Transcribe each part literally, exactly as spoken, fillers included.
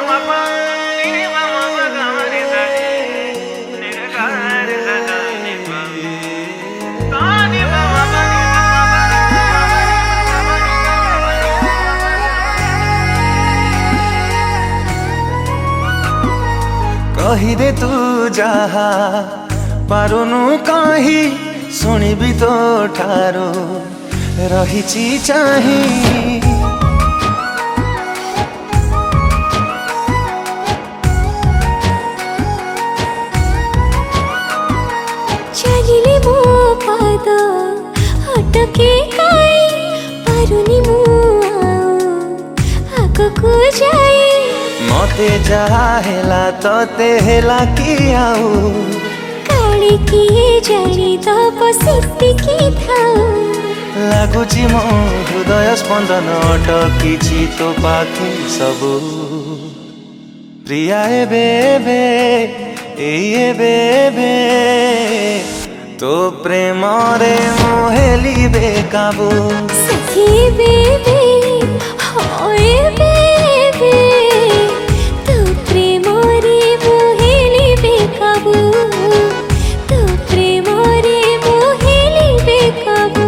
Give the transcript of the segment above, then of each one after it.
कहिदे तू जहा पारुनु कहीं शुणिबी तो ठारो रही चाही चलिले मो पाद अटके काई पारुनी मु आगको जाई मते जहा हेला तते हेला कि आउ काली किए जानी तब सिद्धि की थाऊ लागुची मो हृदय स्पंदन अटकी तो पाखे सबू प्रिया एबे एबे ए बेबे तो प्रेम रे मोहेली बेकाबू सखी बेबे होए बेबे तो प्रेम रे मोहेली बेकाबू तो प्रेम रे मोहेली बेकाबू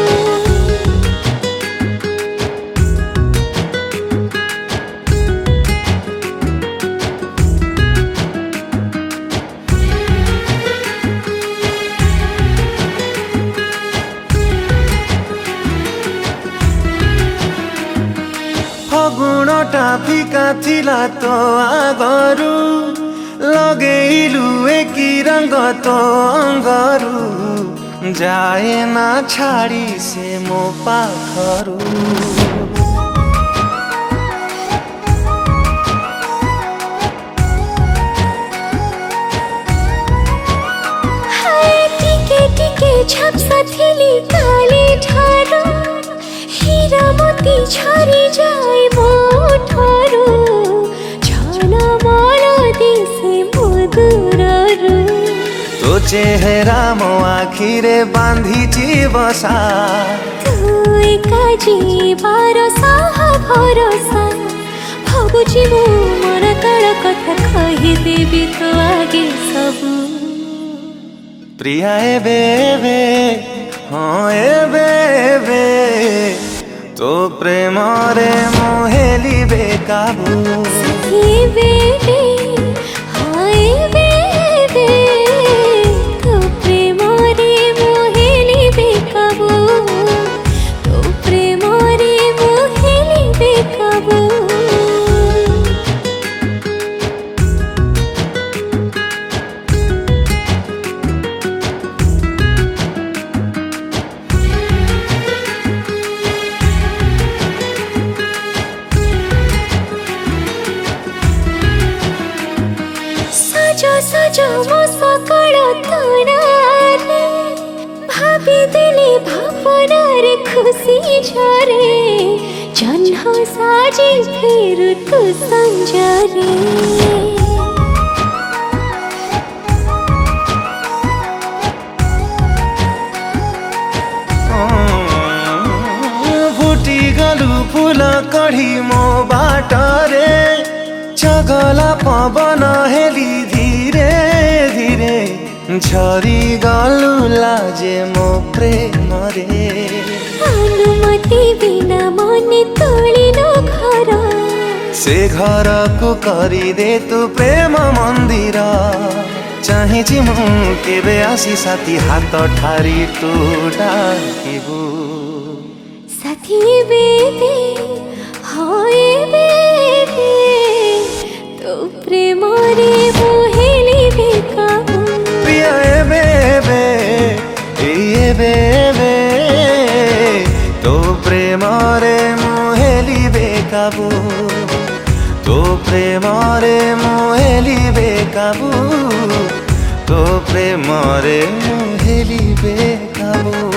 फगुणटा फिका थिला तो आगरू लगेलु एकी रंग तो अंगरू जाए ना छाड़ी से मो पाखरू हाय टिके टिके झपसा थिली काली ठारू हीरा मोती झरी जाए मो ठारू छन मल दिसे मधुररू तो चेहरा मो आखिरे बांधी बसा तू एका जीवार साह भरोसा भावुची मु मोर काल कथा कहिदेबी तो आगे सबू प्रिया एबे एबे हाँ एबे एबे तो प्रेम रे मोहेली बेकाबू सखी बेबे हाय बेबे तो प्रेम रे मोहेली बेकाबू तो प्रेम रे मोहेली बेकाबू सजो सजो मो सकाळ तोरारे भाभी दिले भावनार खुशी झरे जन्ह साजे फिर तू संजरे फुटी गलु फूल कढ़ी मो बाटरे चगला पवन हेली धीरे धीरे झरी गलु लाजे मो प्रेम रे अनुमति बिना मन तोलिनो घर से घर को करी दे तू प्रेम मंदिर चाहिए मु केबे आसी साथी हाथ ठारी तू डाकिबू साथी बेबे हाय बेबे तो प्रेम रे मोहेली बेकाबू प्रिया एबे एबे ए बेबे तो प्रेम रे मोहेली बेकाबू तो प्रेम रे मोहेली बेकाबू तो प्रेम रे मोहेली बेकाबू।